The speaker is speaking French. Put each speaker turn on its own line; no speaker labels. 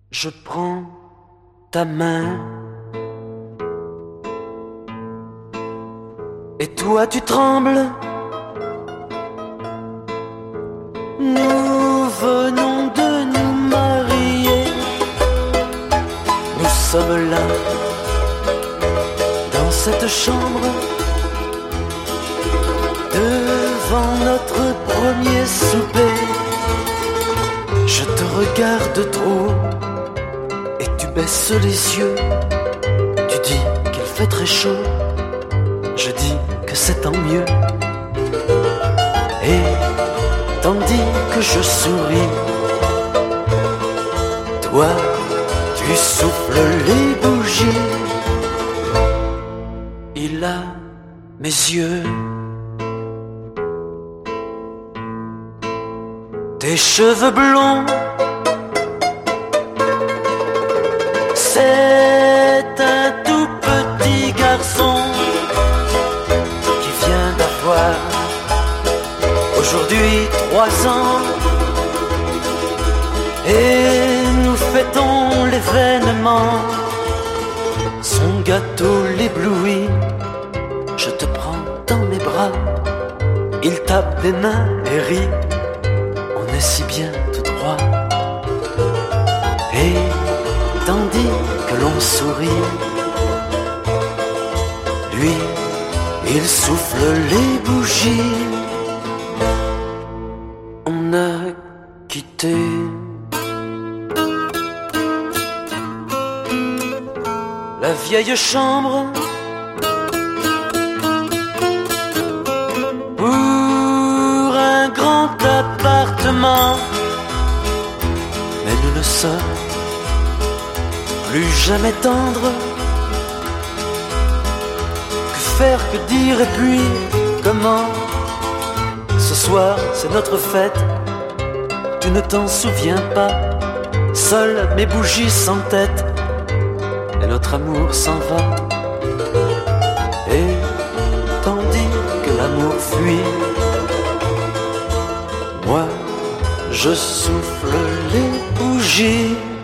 Je prends ta main et toi tu trembles. Nous venons de nous marier. Nous sommes là dans cette chambre devant notre premier souper. Je te regarde trop et tu baisses les yeux. Tu dis qu'il fait très chaud, je dis que c'est tant mieux. Et tandis que je souris, toi tu souffles les bougies. Il a mes yeux, tes cheveux blonds. C'est un tout petit garçon qui vient d'avoir aujourd'hui 3 ans. Et nous fêtons l'événement. Son gâteau l'éblouit. Je te prends dans mes bras. Il tape des mains et rit. On est si bien tout droit. Et tandis que l'on sourit, lui, il souffle les bougies. On a quitté la vieille chambre pour un grand appartement. Mais nous ne sommes plus jamais tendres. Que faire, que dire et puis comment? Ce soir c'est notre fête. Tu ne t'en souviens pas. Seules mes bougies s'entêtent et notre amour s'en va. Et tandis que l'amour fuit, moi je souffle les bougies.